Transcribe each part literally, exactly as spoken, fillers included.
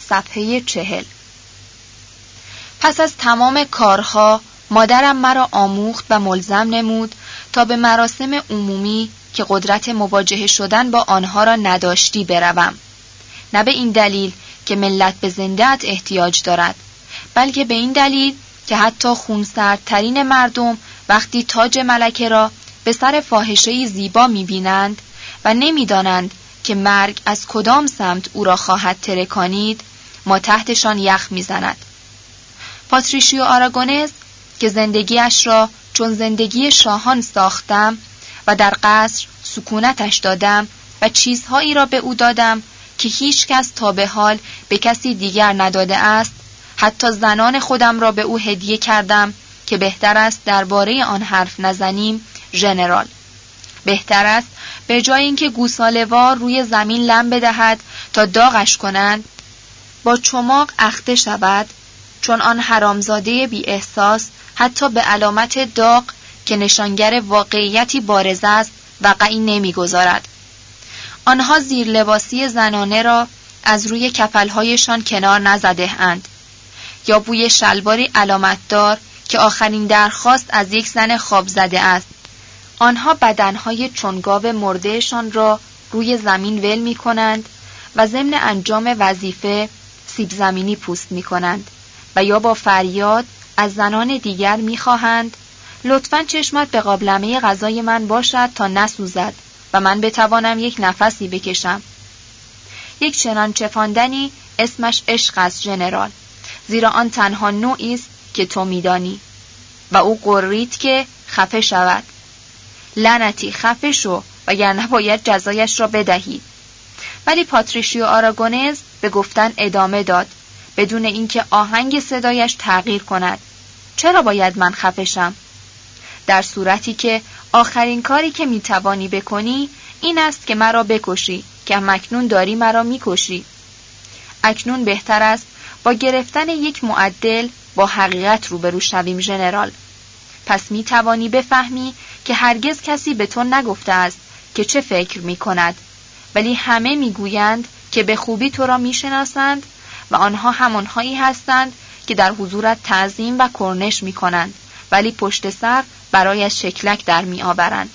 صفحه چهل. پس از تمام کارها مادرم مرا آموخت و ملزم نمود تا به مراسم عمومی که قدرت مواجهه شدن با آنها را نداشتی بروم. نه به این دلیل که ملت به زنده‌ات احتیاج دارد، بلکه به این دلیل که حتی خونسردترین مردم وقتی تاج ملکه را به سر فاحشه‌ای زیبا می‌بینند و نمی‌دانند که مرگ از کدام سمت او را خواهد ترکانید، ما تحتشان یخ می‌زند. پاتریشیو آراگونز که زندگیش را چون زندگی شاهان ساختم و در قصر سکونتش دادم و چیزهایی را به او دادم که هیچ کس تا به حال به کسی دیگر نداده است، حتی زنان خودم را به او هدیه کردم که بهتر است درباره آن حرف نزنیم. ژنرال، بهتر است به جای اینکه گوساله‌وار روی زمین لم بدهد تا داغش کنند، با چماق اخته شود، چون آن حرامزاده بی احساس حتی به علامت داغ که نشانگر واقعیتی بارز است وقعی نمی‌گذارد. آنها زیر لباسی زنانه را از روی کفل‌هایشان کنار نزده اند یا بوی شلواری علامتدار که آخرین درخواست از یک زن خواب زده است. آنها بدنهای چون گاو مردهشان را روی زمین ول می کنند و ضمن انجام وظیفه سیب زمینی پوست می کنند و یا با فریاد از زنان دیگر می خواهند لطفاً چشمت به قابلمه غذای من باشد تا نسوزد و من بتوانم یک نفسی بکشم. یک چنان چفاندنی اسمش عشق است ژنرال، زیرا آن تنها نوعی است که تو می‌دانی. و او قرید که خفه شود. لعنتی خفه شو وگرنه باید جزایش را بدهی. ولی پاتریشیو آراگونز به گفتن ادامه داد بدون اینکه آهنگ صدایش تغییر کند. چرا باید من خفه شم؟ در صورتی که آخرین کاری که میتوانی بکنی این است که مرا بکشی، که مکنون داری مرا میکشی. اکنون بهتر است با گرفتن یک معدل با حقیقت روبرو شویم ژنرال. پس میتوانی بفهمی که هرگز کسی به تو نگفته است که چه فکر میکند، ولی همه میگویند که به خوبی تو را میشناسند و آنها همانهایی هستند که در حضورت تعظیم و کرنش میکنند ولی پشت سر برایش شکلک در میآورند.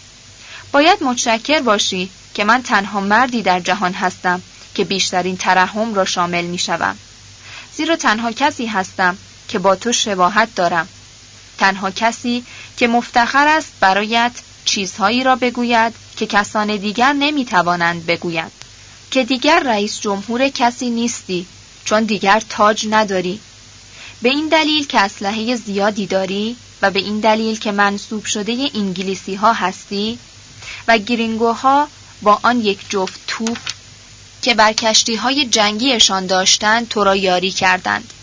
باید متشکر باشی که من تنها مردی در جهان هستم که بیشترین ترحم را شامل میشوم، زیرا تنها کسی هستم که با تو شباهت دارم، تنها کسی که مفتخر است برایت چیزهایی را بگوید که کسان دیگر نمیتوانند بگویند، که دیگر رئیس جمهور کسی نیستی چون دیگر تاج نداری، به این دلیل که اسلحه زیادی داری و به این دلیل که منسوب شده انگلیسی ها هستی و گرینگوها با آن یک جفت توپ که بر کشتی های جنگیشان داشتند تو را یاری کردند.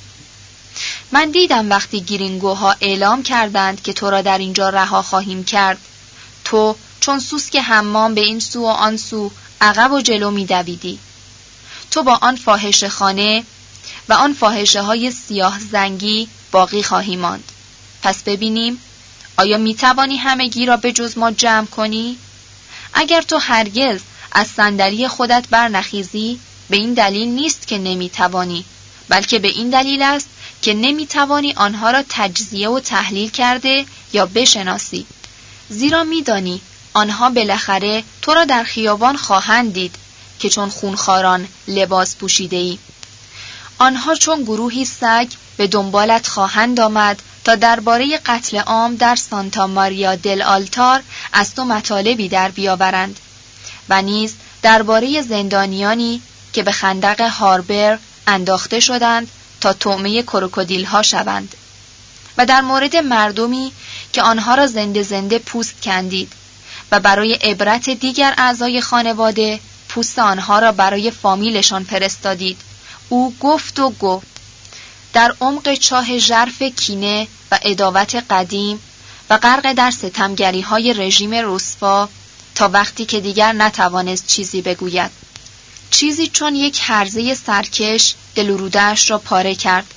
من دیدم وقتی گرینگوها اعلام کردند که تو را در اینجا رها خواهیم کرد، تو چون سوسک حمام به این سو و آن سو عقب و جلو می دویدی. تو با آن فاحشه خانه و آن فاحشه های سیاه زنگی باقی خواهی ماند. پس ببینیم آیا می توانی همگی را به جز ما جمع کنی؟ اگر تو هرگز از صندلی خودت برنخیزی به این دلیل نیست که نمی توانی، بلکه به این دلیل است که نمی توانی آنها را تجزیه و تحلیل کرده یا بشناسی، زیرا می دانی آنها بالاخره تو را در خیابان خواهند دید که چون خونخواران لباس پوشیده ای. آنها چون گروهی سگ به دنبالت خواهند آمد تا درباره قتل عام در سانتا ماریا دل آلتار از تو مطالبی در بیاورند و نیز درباره زندانیانی که به خندق هاربر انداخته شدند تا طعمه کروکودیل ها شوند و در مورد مردمی که آنها را زنده زنده پوست کندید و برای عبرت دیگر اعضای خانواده پوست آنها را برای فامیلشان فرستادید. او گفت و گفت در عمق چاه ژرف کینه و عداوت قدیم و غرق در ستمگری های رژیم رسوا تا وقتی که دیگر نتوانست چیزی بگوید. چیزی چون یک هرزه سرکش دلوروده‌اش را پاره کرد.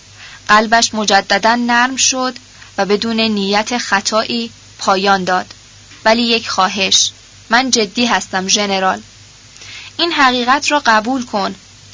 قلبش مجددا نرم شد و بدون نیت خطایی پایان داد. ولی یک خواهش، من جدی هستم ژنرال. این حقیقت را قبول کن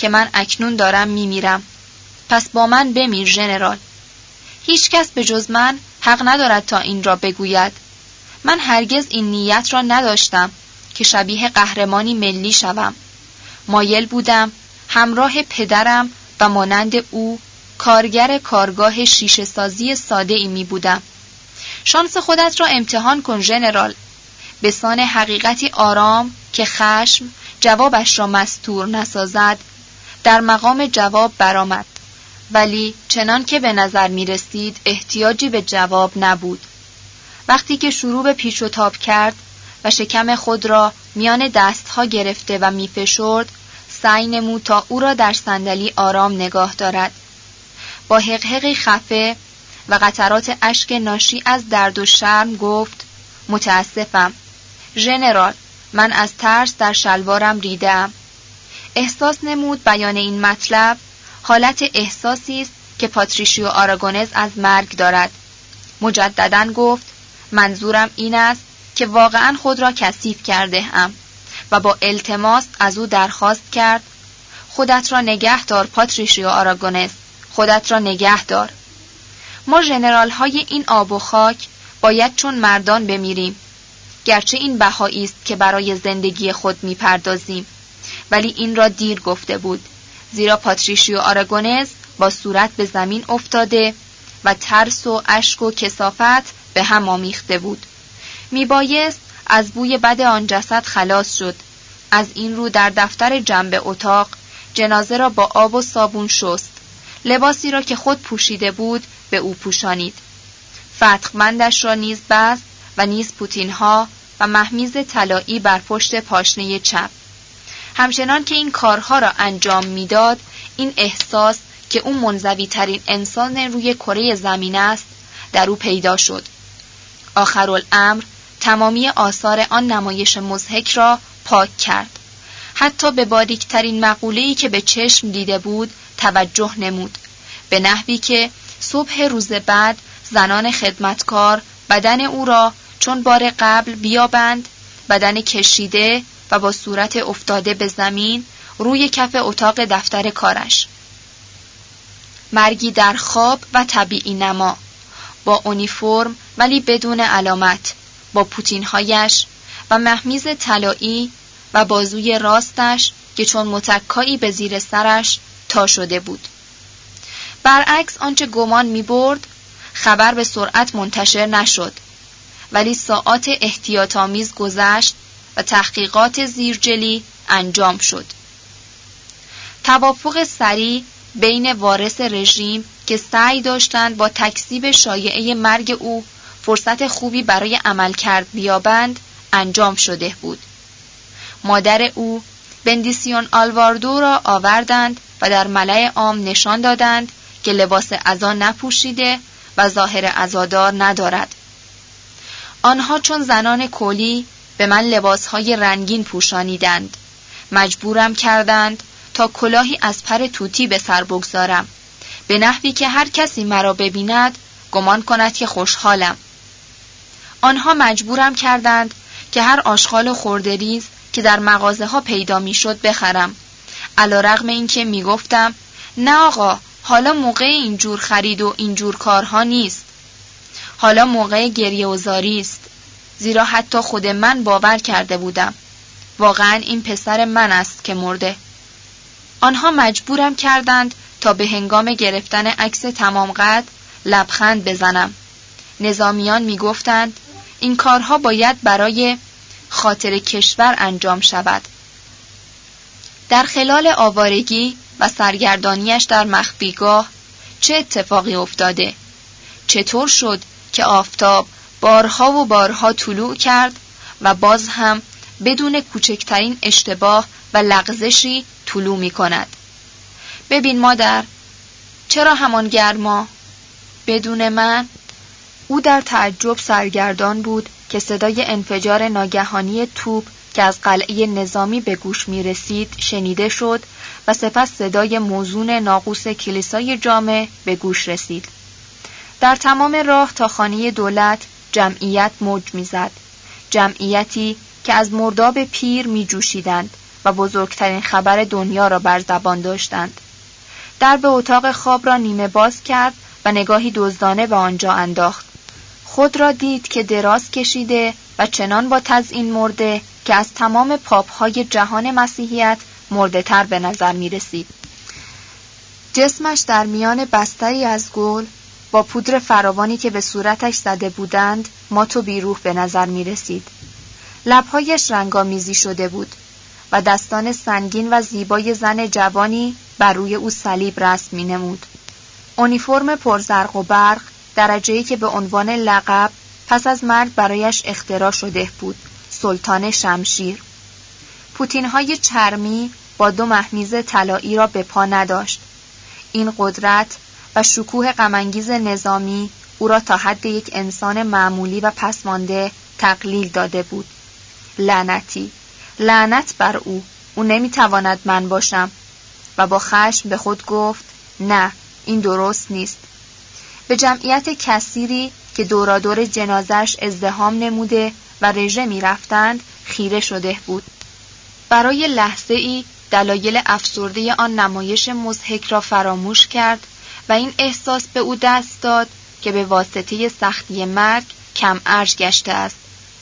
که من اکنون دارم میمیرم. پس با من بمیر ژنرال. هیچ کس به جز من حق ندارد تا این را بگوید. من هرگز این نیت را نداشتم که شبیه قهرمانی ملی شوم. مایل بودم همراه پدرم و مانند او کارگر کارگاه شیشه سازی ساده ای می بودم. شانس خودت را امتحان کن ژنرال. به سان حقیقتی آرام که خشم جوابش را مستور نسازد در مقام جواب برآمد، ولی چنان که به نظر می رسید احتیاجی به جواب نبود. وقتی که شروع به پیچ و تاب کرد و شکم خود را میان دستها گرفته و می فشرد، سعی نمود تا او را در صندلی آرام نگاه دارد. با حقحقی خفه و قطرات اشک ناشی از درد و شرم گفت: متاسفم ژنرال، من از ترس در شلوارم ریده‌ام. احساس نمود بیان این مطلب حالت احساسی است که پاتریشیو آراگونز از مرگ دارد. مجدداً گفت: منظورم این است که واقعاً خود را کثیف کرده ام و با التماس از او درخواست کرد: خودت را نگه دار پاتریشیو آراگونز، خودت را نگه دار. ما ژنرال های این آب و خاک باید چون مردان بمیریم، گرچه این بهایی است که برای زندگی خود میپردازیم، ولی این را دیر گفته بود، زیرا پاتریشیو آراگونز با صورت به زمین افتاده و ترس و اشک و کثافت به هم آمیخته بود. میبایست از بوی بد آن جسد خلاص شد. از این رو در دفتر جنب اتاق جنازه را با آب و صابون شست. لباسی را که خود پوشیده بود به او پوشانید. فتقمندش را نیز بست و نیز پوتین‌ها و مهمیز طلایی بر پشت پاشنه چپ. همچنان که این کارها را انجام میداد، این احساس که او منزوی ترین انسان روی کره زمین است در او پیدا شد. آخرالامر تمامی آثار آن نمایش مضحک را پاک کرد. حتی به باریکترین مقوله‌ای که به چشم دیده بود توجه نمود، به نحوی که صبح روز بعد زنان خدمتکار بدن او را چون بار قبل بیابند، بدن کشیده و با صورت افتاده به زمین روی کف اتاق دفتر کارش. مرگی در خواب و طبیعی نما، با اونیفرم ولی بدون علامت، با پوتینهایش و مهمیز طلایی و بازوی راستش که چون متکایی به زیر سرش تا شده بود. برعکس آنچه گمان می برد، خبر به سرعت منتشر نشد، ولی ساعات احتیاط‌آمیز گذشت و تحقیقات زیرجلی انجام شد. توافق سریع بین وارث رژیم که سعی داشتند با تکذیب شایعه مرگ او فرصت خوبی برای عملکرد بیابند انجام شده بود. مادر او بندیسیون آلواردو را آوردند و در ملأ عام نشان دادند که لباس عزا نپوشیده و ظاهر عزادار ندارد. آنها چون زنان کولی به من لباسهای رنگین پوشانیدند. مجبورم کردند تا کلاهی از پر توتی به سر بگذارم، به نحوی که هر کسی مرا ببیند گمان کند که خوشحالم. آنها مجبورم کردند که هر آشغال و خردریز که در مغازه ها پیدا می شد بخرم، علیرغم اینکه می گفتم نه آقا، حالا موقع اینجور خرید و اینجور کارها نیست. حالا موقع گریه و زاری است، زیرا حتی خود من باور کرده بودم واقعا این پسر من است که مرده. آنها مجبورم کردند تا به هنگام گرفتن عکس تمام قد لبخند بزنم. نظامیان می گفتند این کارها باید برای خاطر کشور انجام شود. در خلال آوارگی و سرگردانیش در مخفیگاه چه اتفاقی افتاده؟ چطور شد که آفتاب بارها و بارها طلوع کرد و باز هم بدون کوچکترین اشتباه و لغزشی طلوع می کند؟ ببین مادر، چرا همان گرما؟ بدون من؟ او در تعجب سرگردان بود که صدای انفجار ناگهانی توپ که از قلعه نظامی به گوش می رسید شنیده شد و سپس صدای موزون ناقوس کلیسای جامع به گوش رسید. در تمام راه تا خانه دولت جمعیت موج می زد. جمعیتی که از مرداب پیر می جوشیدند و بزرگترین خبر دنیا را بر زبان داشتند. درب اتاق خواب را نیمه باز کرد و نگاهی دزدانه به آنجا انداخت. خود را دید که دراز کشیده و چنان با تزیین مرده که از تمام پاپ‌های جهان مسیحیت مرده تر به نظر می رسید. جسمش در میان بستری از گل با پودر فراوانی که به صورتش زده بودند مات و بیروح به نظر می رسید. لبهایش رنگامیزی شده بود و دستان سنگین و زیبای زن جوانی بر روی او صلیب رسم می نمود. اونیفرم پرزرق و برق، درجه‌ای که به عنوان لقب پس از مرگ برایش اختراع شده بود، سلطان شمشیر. پوتین‌های چرمی با دو مهمیز طلایی را به پا نداشت. این قدرت و شکوه غم‌انگیز نظامی او را تا حد یک انسان معمولی و پسمانده تقلیل داده بود. لعنتی، لعنت بر او، او نمیتواند من باشم. و با خشم به خود گفت نه، این درست نیست. به جمعیت کثیری که دورادور جنازش ازدحام نموده و رژه می رفتند خیره شده بود. برای لحظه ای دلایل افسرده آن نمایش مضحک را فراموش کرد و این احساس به او دست داد که به واسطه سختی مرگ کم ارج گشته است.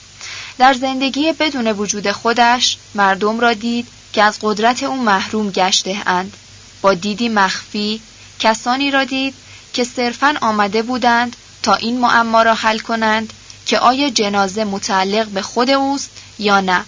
در زندگی بدون وجود خودش مردم را دید که از قدرت او محروم گشته اند. با دیدی مخفی کسانی را دید که صرفاً آمده بودند تا این معما را حل کنند که آیا جنازه متعلق به خود اوست یا نه.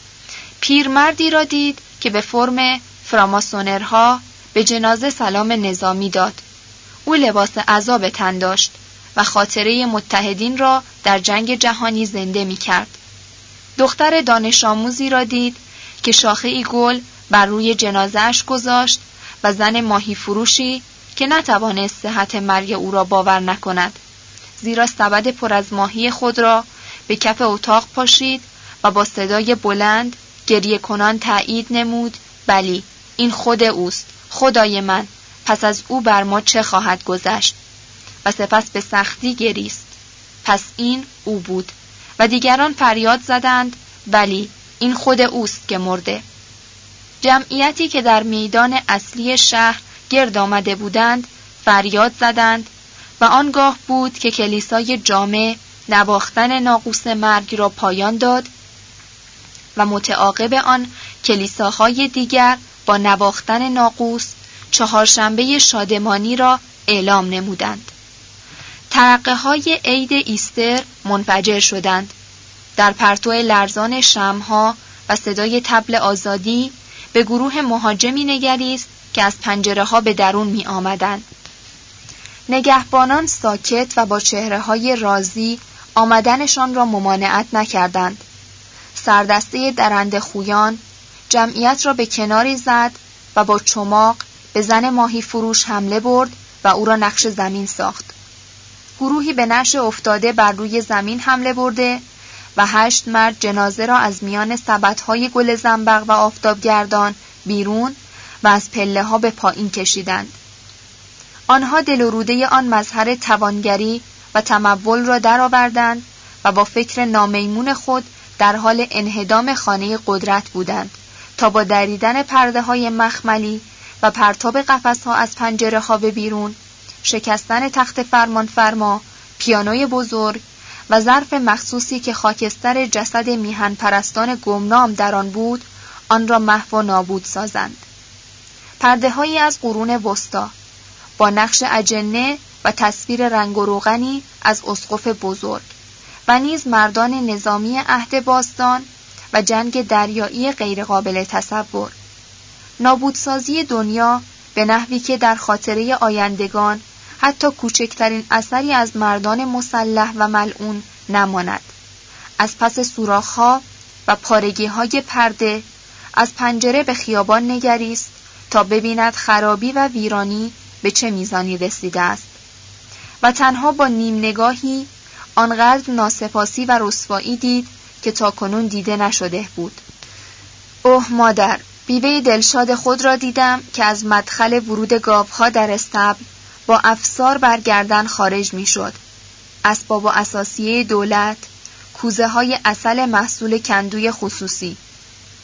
پیرمردی را دید که به فرم فراماسونرها به جنازه سلام نظامی داد. او لباس عزا به تن داشت و خاطره متحدین را در جنگ جهانی زنده می کرد. دختر دانش آموزی را دید که شاخه‌ای گل بر روی جنازه‌اش گذاشت و زن ماهی فروشی که نتوانست صحت مرگ او را باور نکند، زیرا سبد پر از ماهی خود را به کف اتاق پاشید و با صدای بلند گریه کنان تایید نمود بلی، این خود اوست، خدای من، پس از او بر ما چه خواهد گذشت؟ و سپس به سختی گریست. پس این او بود و دیگران فریاد زدند بلی، این خود اوست که مرده. جمعیتی که در میدان اصلی شهر گرد آمده بودند فریاد زدند و آنگاه بود که کلیسای جامع نواختن ناقوس مرگ را پایان داد و متعاقب آن کلیساهای دیگر با نواختن ناقوس چهارشنبه شادمانی را اعلام نمودند. ترقه های عید ایستر منفجر شدند. در پرتو لرزان شمعها و صدای طبل آزادی به گروه مهاجمی نگریست که از پنجره ها به درون می آمدند. نگهبانان ساکت و با چهره های راضی آمدنشان را ممانعت نکردند. سردسته درنده خویان جمعیت را به کناری زد و با چماق به زن ماهی فروش حمله برد و او را نقش زمین ساخت. گروهی به نعش افتاده بر روی زمین حمله برده و هشت مرد جنازه را از میان سبدهای گل زنبق و آفتابگردان بیرون و از پله ها به پایین کشیدند. آنها دل و روده آن مظهر توانگری و تمول را درآوردند و با فکر نامیمون خود در حال انهدام خانه قدرت بودند تا با دریدن پرده های مخملی و پرتاب قفس ها از پنجره ها به بیرون، شکستن تخت فرمان فرما، پیانوی بزرگ و ظرف مخصوصی که خاکستر جسد میهن پرستان گمنام در آن بود، آن را محو و نابود سازند. پرده هایی از قرون وسطی با نقش اجنه و تصویر رنگ و روغنی از اسقف بزرگ و نیز مردان نظامی عهد باستان و جنگ دریایی غیرقابل تصور. نابودسازی دنیا به نحوی که در خاطره آیندگان حتی کوچکترین اثری از مردان مسلح و ملعون نماند. از پس سوراخ‌ها و پارگی‌های پرده از پنجره به خیابان نگریست تا ببیند خرابی و ویرانی به چه میزانی رسیده است و تنها با نیم نگاهی آنقدر ناسپاسی و رسوایی دید که تاکنون دیده نشده بود. اوه مادر، بیوه دلشاد خود را دیدم که از مدخل ورود گاوها در استبل با افسار برگردن خارج می شد. اسباب و اساسیه دولت، کوزه های عسل محصول کندوی خصوصی.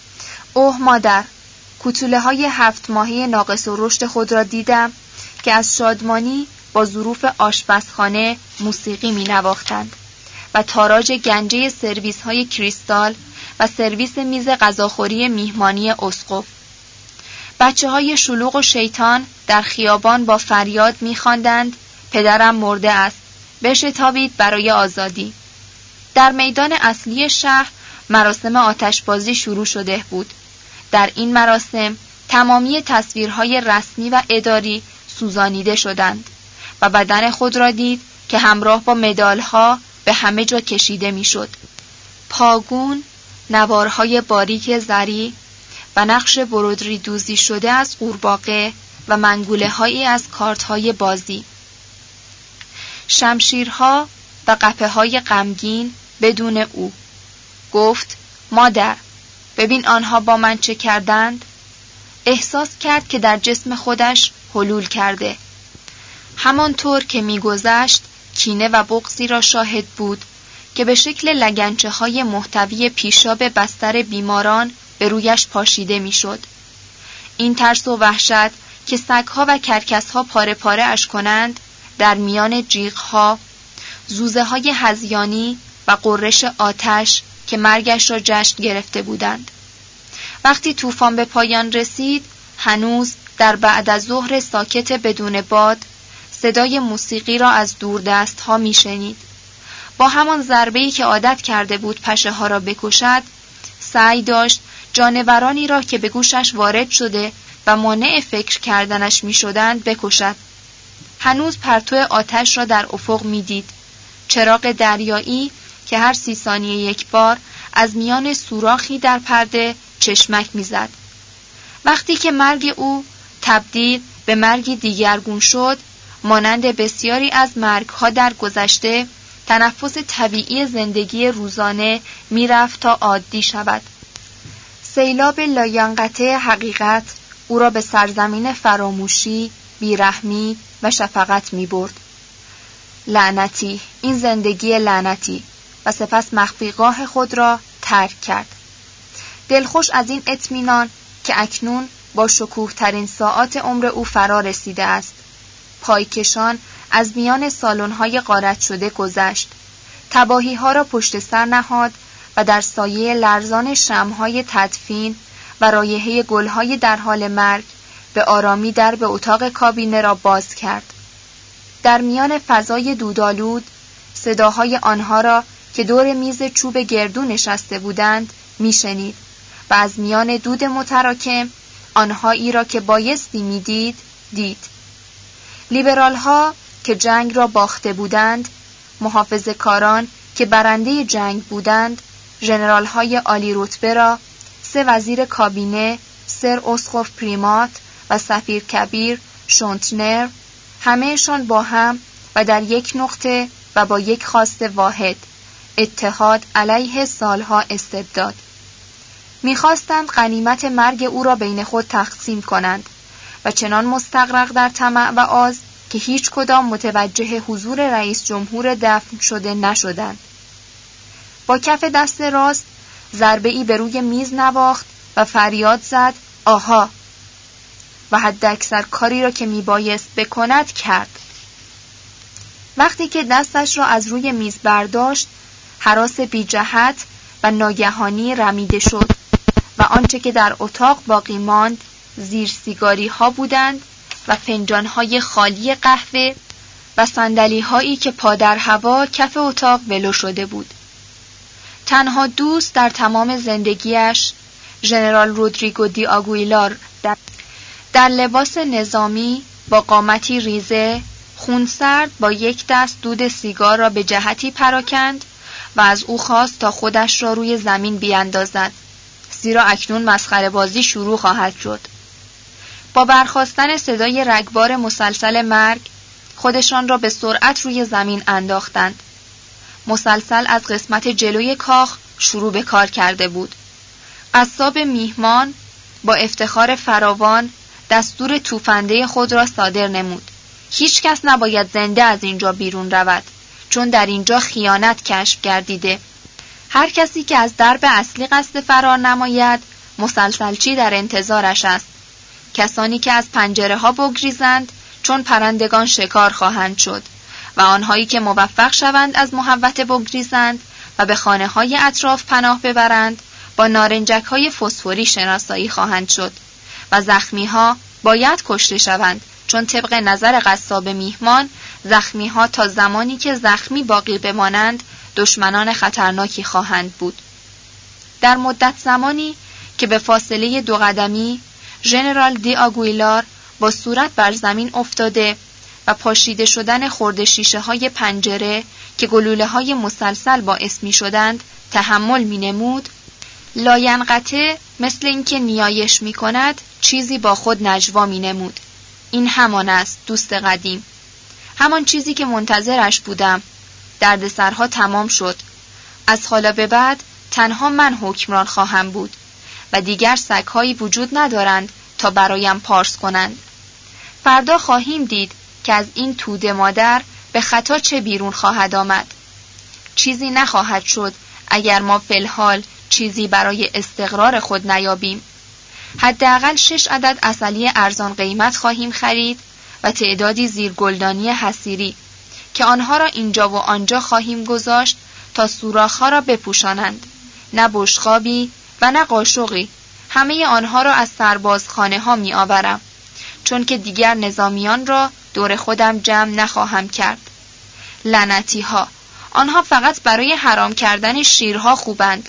اوه مادر، کوتوله های هفت ماهه ناقص و رشد خود را دیدم که از شادمانی با ظروف آشپزخانه موسیقی می نواختند و تاراج گنجه سرویس های کریستال و سرویس میز غذاخوری میهمانی اسقف. بچه های شلوغ و شیطان در خیابان با فریاد می خواندند پدرم مرده است، بشتابید برای آزادی. در میدان اصلی شهر مراسم آتشبازی شروع شده بود. در این مراسم تمامی تصویرهای رسمی و اداری سوزانیده شدند و بدن خود را دید که همراه با مدالها به همه جا کشیده میشد. پاگون، نوارهای باریک زری و نقش برودری دوزی شده از قورباغه و منگوله هایی از کارت های بازی. شمشیرها و قپه های غمگین بدون او. گفت مادر، ببین آنها با من چه کردند؟ احساس کرد که در جسم خودش حلول کرده. همانطور که می‌گذشت کینه و بغضی را شاهد بود که به شکل لگنچه های محتوی پیشاب بستر بیماران به رویش پاشیده میشد. این ترس و وحشت که سگ‌ها و کرکس‌ها پاره پاره اش کنند در میان جیغ‌ها، زوزه‌های هذیانی و قررش آتش که مرگش را جشن گرفته بودند. وقتی طوفان به پایان رسید، هنوز در بعد از ظهر ساکت بدون باد صدای موسیقی را از دوردست‌ها می‌شنید. با همان ضربه‌ای که عادت کرده بود پشه‌ها را بکشد، سعی داشت جانورانی را که به گوشش وارد شده و مانع فکر کردنش می‌شدند بکشد. هنوز پرتو آتش را در افق می‌دید. چراغ دریایی که هر سی ثانیه یک بار از میان سوراخی در پرده چشمک می‌زد. وقتی که مرگ او تبدیل به مرگی دیگرگون شد، مانند بسیاری از مرگ‌ها در گذشته، تنفس طبیعی زندگی روزانه می‌رفت تا عادی شود. سیلاب لاینقطع حقیقت او را به سرزمین فراموشی، بیرحمی و شفقت می‌برد. لعنتی، این زندگی لعنتی، و سپس مخفیگاه خود را ترک کرد. دلخوش از این اطمینان که اکنون با شکوه ترین ساعات عمر او فرا رسیده است. پایکشان از میان سالن‌های غارت شده گذشت. تباهی‌ها را پشت سر نهاد و در سایه لرزان شمع‌های تدفین و رایحه گل‌های در حال مرگ به آرامی در به اتاق کابینه را باز کرد. در میان فضای دودآلود صداهای آنها را که دور میز چوب گردو نشسته بودند میشنید و از میان دود متراکم آنهایی را که بایستی میدید دید. لیبرال ها که جنگ را باخته بودند، محافظه‌کاران که برنده جنگ بودند، ژنرال های عالی رتبه را، سه وزیر کابینه، سر اسقف پریمات و سفیر کبیر شونتنر، همهشان با هم و در یک نقطه و با یک خواست واحد، اتحاد علیه سالها استبداد. می‌خواستند غنیمت مرگ او را بین خود تقسیم کنند و چنان مستغرق در طمع و آز که هیچ کدام متوجه حضور رئیس جمهور دفن شده نشدند. با کف دست راست ضربه‌ای به روی میز نواخت و فریاد زد آها، و حد اکثر کاری را که میبایست بکند کرد. وقتی که دستش را از روی میز برداشت، هراس بی جهت و ناگهانی رمیده شد و آنچه که در اتاق باقی ماند زیر سیگاری ها بودند و فنجان های خالی قهوه و صندلی هایی که پا در هوا کف اتاق ولو شده بود. تنها دوست در تمام زندگیش، ژنرال رودریگو دی آگویلار در, در لباس نظامی با قامتی ریزه، خونسرد با یک دست دود سیگار را به جهتی پراکند و از او خواست تا خودش را روی زمین بیاندازد، زیرا اکنون مسخره بازی شروع خواهد شد. با برخاستن صدای رگبار مسلسل مرگ خودشان را به سرعت روی زمین انداختند. مسلسل از قسمت جلوی کاخ شروع به کار کرده بود. قصاب میهمان با افتخار فراوان دستور توفنده خود را صادر نمود. هیچ کس نباید زنده از اینجا بیرون رود، چون در اینجا خیانت کشف گردیده. هر کسی که از درب اصلی قصد فرار نماید مسلسلچی در انتظارش است. کسانی که از پنجره ها بگریزند چون پرندگان شکار خواهند شد و آنهایی که موفق شوند از محوطه بگریزند و به خانه های اطراف پناه ببرند با نارنجک های فسفوری شناسایی خواهند شد و زخمی ها باید کشته شوند، چون طبق نظر قصاب میهمان زخمی ها تا زمانی که زخمی باقی بمانند دشمنان خطرناکی خواهند بود. در مدت زمانی که به فاصله دو قدمی ژنرال دی آگویلار با صورت بر زمین افتاده و پاشیده شدن خرده شیشه های پنجره که گلوله های مسلسل باعث می شدند تحمل می نمود، لاینقطع مثل اینکه نیایش می کند چیزی با خود نجوا می نمود. این همان است دوست قدیم، همان چیزی که منتظرش بودم. دردسرها تمام شد. از حالا به بعد تنها من حکمران خواهم بود و دیگر سگ‌هایی وجود ندارند تا برایم پارس کنند. فردا خواهیم دید که از این توده مادر به خطا چه بیرون خواهد آمد. چیزی نخواهد شد اگر ما فی‌الحال چیزی برای استقرار خود نیابیم. حداقل شش عدد عسلی ارزان قیمت خواهیم خرید و تعدادی زیرگلدانی حصیری که آنها را اینجا و آنجا خواهیم گذاشت تا سوراخ‌ها را بپوشانند. نه بشقابی و نه قاشقی، همه آنها را از سربازخانه ها می آورم، چون که دیگر نظامیان را دور خودم جمع نخواهم کرد. لعنتی ها، آنها فقط برای حرام کردن شیرها خوبند.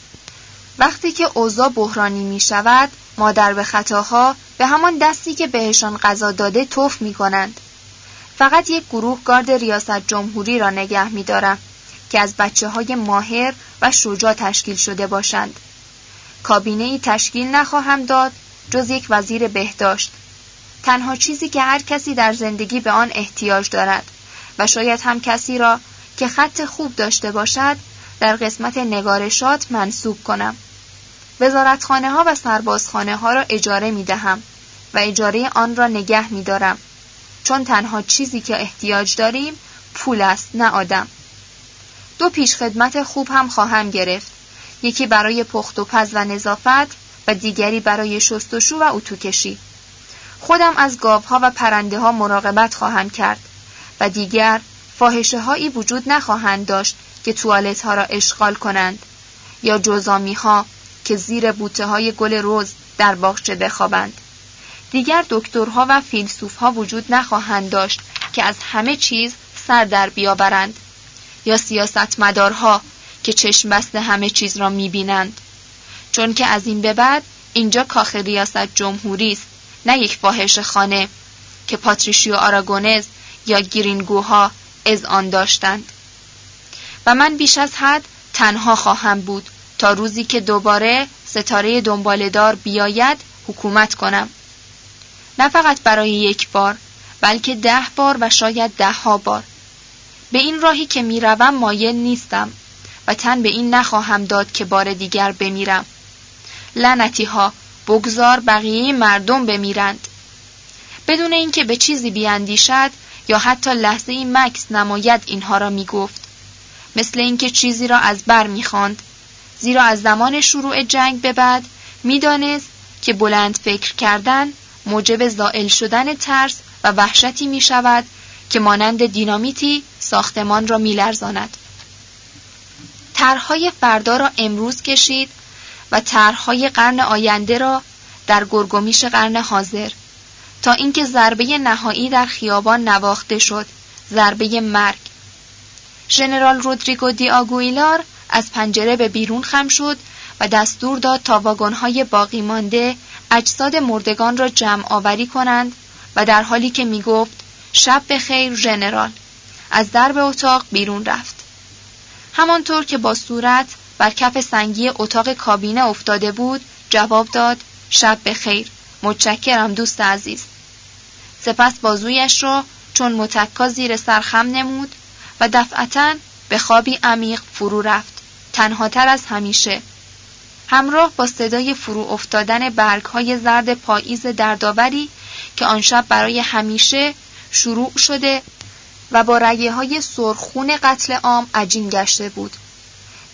وقتی که اوضاع بحرانی می شود، مادر به خطاها به همان دستی که بهشان غذا داده توف می کنند. فقط یک گروه گارد ریاست جمهوری را نگه می دارم که از بچه های ماهر و شجاع تشکیل شده باشند. کابینه ای تشکیل نخواهم داد جز یک وزیر بهداشت، تنها چیزی که هر کسی در زندگی به آن احتیاج دارد و شاید هم کسی را که خط خوب داشته باشد در قسمت نگارشات منصوب کنم. وزارتخانه ها و سربازخانه ها را اجاره می دهم و اجاره آن را نگه می دارم، چون تنها چیزی که احتیاج داریم پول است، نه آدم. دو پیش خدمت خوب هم خواهم گرفت، یکی برای پخت و پز و نظافت و دیگری برای شستشو و اتوکشی. خودم از گاوها و پرنده ها مراقبت خواهم کرد و دیگر فاحشه هایی وجود نخواهند داشت که توالت ها را اشغال کنند یا جزامی ها که زیر بوته های گل رز در باغچه بخوابند. دیگر دکترها و فیلسوف ها وجود نخواهند داشت که از همه چیز سر در بیاورند یا سیاستمدارها که چشم بسته همه چیز را میبینند، چون که از این به بعد اینجا کاخ ریاست جمهوری است، نه یک فاحشه خانه که پاتریشیو آراگونز یا گرینگوها از آن داشتند. و من بیش از حد تنها خواهم بود تا روزی که دوباره ستاره دنباله‌دار بیاید حکومت کنم، نه فقط برای یک بار بلکه ده بار و شاید ده ها بار. به این راهی که میروم مایل نیستم و تن به این نخواهم داد که بار دیگر بمیرم. لعنتی ها، بگذار بقیه مردم بمیرند. بدون اینکه به چیزی بیاندیشد یا حتی لحظه ای مکث نماید اینها را میگفت، مثل اینکه چیزی را از بر میخواند، زیرا از زمان شروع جنگ به بعد میدانست که بلند فکر کردن موجب زائل شدن ترس و وحشتی می شود که مانند دینامیتی ساختمان را می لرزاند. طرح‌های فردا را امروز کشید و طرح‌های قرن آینده را در گرگومیش قرن حاضر، تا اینکه ضربه نهایی در خیابان نواخته شد، ضربه مرگ. ژنرال رودریگو دی آگویلار از پنجره به بیرون خم شد و دستور داد تا واگن‌های باقی مانده اجساد مردگان را جمع آوری کنند و در حالی که می گفت شب بخیر ژنرال، از درب اتاق بیرون رفت. همانطور که با صورت بر کف سنگی اتاق کابینه افتاده بود جواب داد شب بخیر، متشکرم دوست عزیز. سپس بازویش را چون متکا زیر سر خم نمود و دفعتاً به خوابی عمیق فرو رفت، تنهاتر از همیشه، همراه با صدای فرو افتادن برگ‌های زرد پاییز دردآوری که آن شب برای همیشه شروع شده و با رگه‌های سرخون قتل عام عجین گشته بود.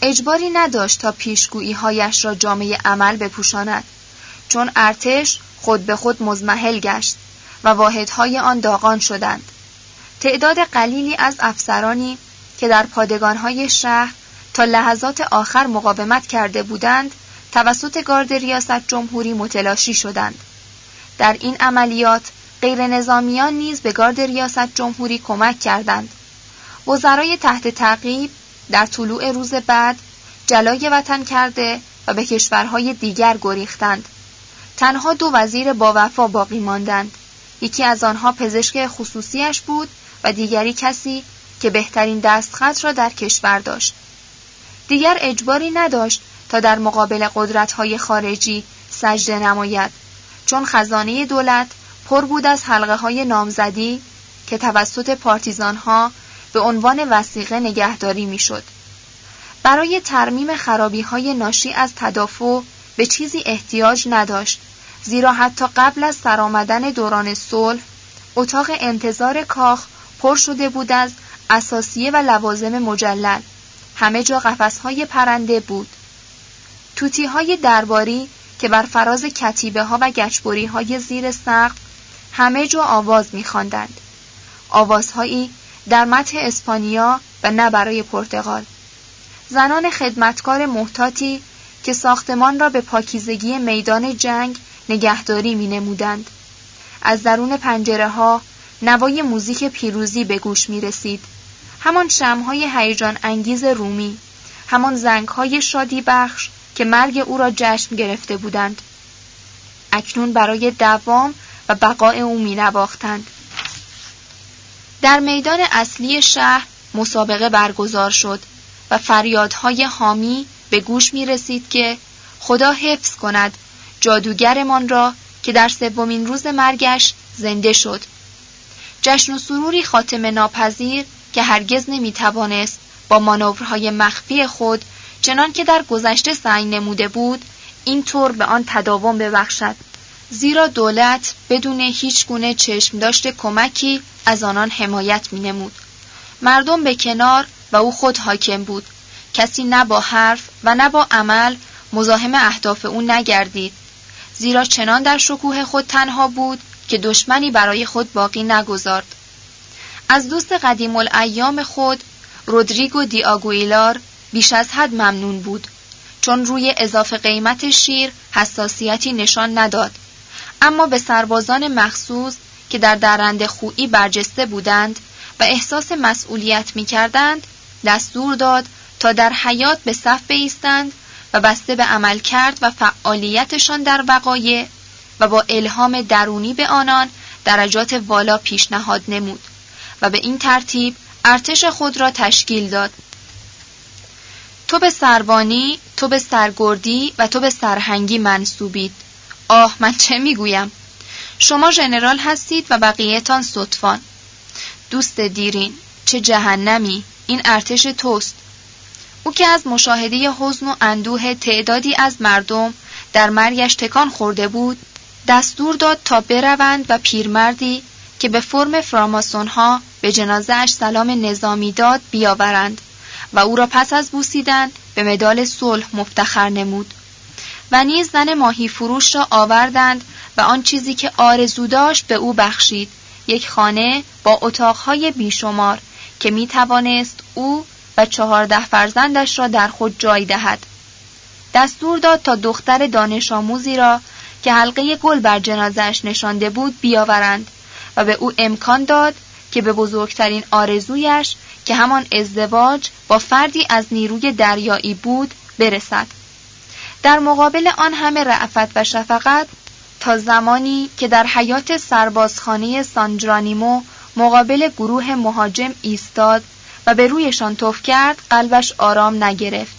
اجباری نداشت تا پیشگویی‌هایش را جامه عمل بپوشاند، چون ارتش خود به خود مضمحل گشت و واحدهای آن داغان شدند. تعداد قلیلی از افسرانی که در پادگان‌های شهر تا لحظات آخر مقاومت کرده بودند، توسط گارد ریاست جمهوری متلاشی شدند. در این عملیات غیر نظامیان نیز به گارد ریاست جمهوری کمک کردند. وزرای تحت تعقیب در طلوع روز بعد جلای وطن کرده و به کشورهای دیگر گریختند. تنها دو وزیر با وفا باقی ماندند. یکی از آنها پزشک خصوصیش بود و دیگری کسی که بهترین دستخط را در کشور داشت. دیگر اجباری نداشت تا در مقابل قدرت‌های خارجی سجده نماید، چون خزانه دولت پر بود از حلقه‌های نامزدی که توسط پارتیزان‌ها به عنوان وثیقه نگهداری می‌شد. برای ترمیم خرابی‌های ناشی از تدافع به چیزی احتیاج نداشت، زیرا حتی قبل از سرآمدن دوران صلح، اتاق انتظار کاخ پر شده بود از اساسیه و لوازم مجلل. همه جا قفس‌های پرنده بود. توتی‌های درباری که بر فراز کتیبه‌ها و گچبری‌های زیر سقف همه جا آواز می‌خواندند. آوازهایی در مدح اسپانیا و نه برای پرتغال. زنان خدمتکار محتاطی که ساختمان را به پاکیزگی میدان جنگ نگهداری می‌نمودند. از درون پنجره‌ها نوای موزیک پیروزی به گوش می‌رسید. همان شمع‌های هیجان انگیز رومی، همان زنگ‌های شادی بخش که مرگ او را جشن گرفته بودند، اکنون برای دوام و بقای او می‌نواختند. در میدان اصلی شهر مسابقه برگزار شد و فریادهای حامی به گوش می‌رسید که خدا حفظ کند جادوگرمان را که در سومین روز مرگش زنده شد. جشن و سروری خاتمه ناپذیر که هرگز نمی‌توانست با مانورهای مخفی خود چنان که در گذشته سعی نموده بود اینطور به آن تداوم ببخشد، زیرا دولت بدون هیچ گونه چشم داشته کمکی از آنان حمایت می‌نمود. مردم به کنار و او خود حاکم بود. کسی نه با حرف و نه با عمل مزاحم اهداف او نگردید، زیرا چنان در شکوه خود تنها بود که دشمنی برای خود باقی نگذارد. از دوست قدیم الایام خود رودریگو دی آگویلار بیش از حد ممنون بود، چون روی اضافه قیمت شیر حساسیتی نشان نداد، اما به سربازان مخصوص که در درنده خویی برجسته بودند و احساس مسئولیت می کردند دستور داد تا در حیات به صف بایستند و بسته به عمل کرد و فعالیتشان در وقایع و با الهام درونی به آنان درجات والا پیشنهاد نمود و به این ترتیب ارتش خود را تشکیل داد. تو به سروانی، تو به سرگردی و تو به سرهنگی منسوبید. آه، من چه میگویم؟ شما ژنرال هستید و بقیه‌تان ستوان. دوست دیرین، چه جهنمی، این ارتش توست. او که از مشاهده حزن و اندوه تعدادی از مردم در مرگش تکان خورده بود، دستور داد تا بروند و پیرمردی که به فرم فراماسون‌ها به جنازه‌اش سلام نظامی داد بیاورند و او را پس از بوسیدن به مدال صلح مفتخر نمود. و نیز زن ماهی فروش را آوردند و آن چیزی که آرزو داشت به او بخشید، یک خانه با اتاقهای بیشمار که می توانست او و چهارده فرزندش را در خود جای دهد. دستور داد تا دختر دانش آموزی را که حلقه گل بر جنازه‌اش نشانده بود بیاورند و به او امکان داد که به بزرگترین آرزویش که همان ازدواج با فردی از نیروی دریایی بود برسد. در مقابل آن همه رأفت و شفقت، تا زمانی که در حیات سربازخانه سان جرانیمو مقابل گروه مهاجم ایستاد و به رویشان تف کرد، قلبش آرام نگرفت.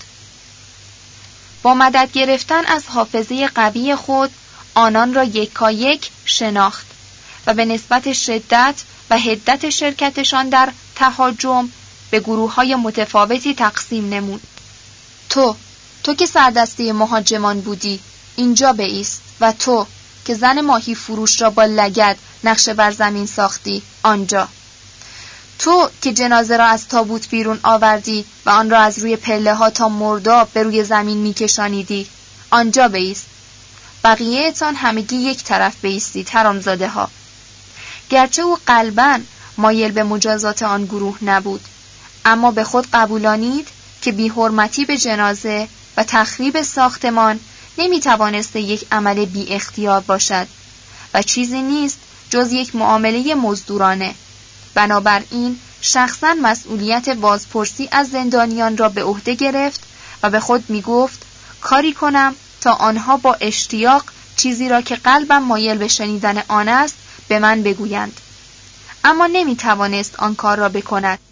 با مدد گرفتن از حافظه قوی خود آنان را یکایک شناخت و به نسبت شدت و حدت شرکتشان در تهاجم به گروه‌های متفاوتی تقسیم نمود. تو تو که سردسته مهاجمان بودی اینجا بایست و تو که زن ماهی فروش را با لگد نقشه بر زمین ساختی آنجا. تو که جنازه را از تابوت بیرون آوردی و آن را از روی پله ها تا مرداب به روی زمین میکشانیدی، آنجا بایست. بقیه اتان همگی یک طرف بایستید حرامزاده ها. گرچه او قلباً مایل به مجازات آن گروه نبود، اما به خود قبولانید که بی‌حرمتی به جنازه و تخریب ساختمان نمیتوانسته یک عمل بی اختیار باشد و چیزی نیست جز یک معامله مزدورانه. بنابراین شخصاً مسئولیت بازپرسی از زندانیان را به عهده گرفت و به خود میگفت کاری کنم تا آنها با اشتیاق چیزی را که قلبم مایل به شنیدن آن است به من بگویند. اما نمیتوانست آن کار را بکند.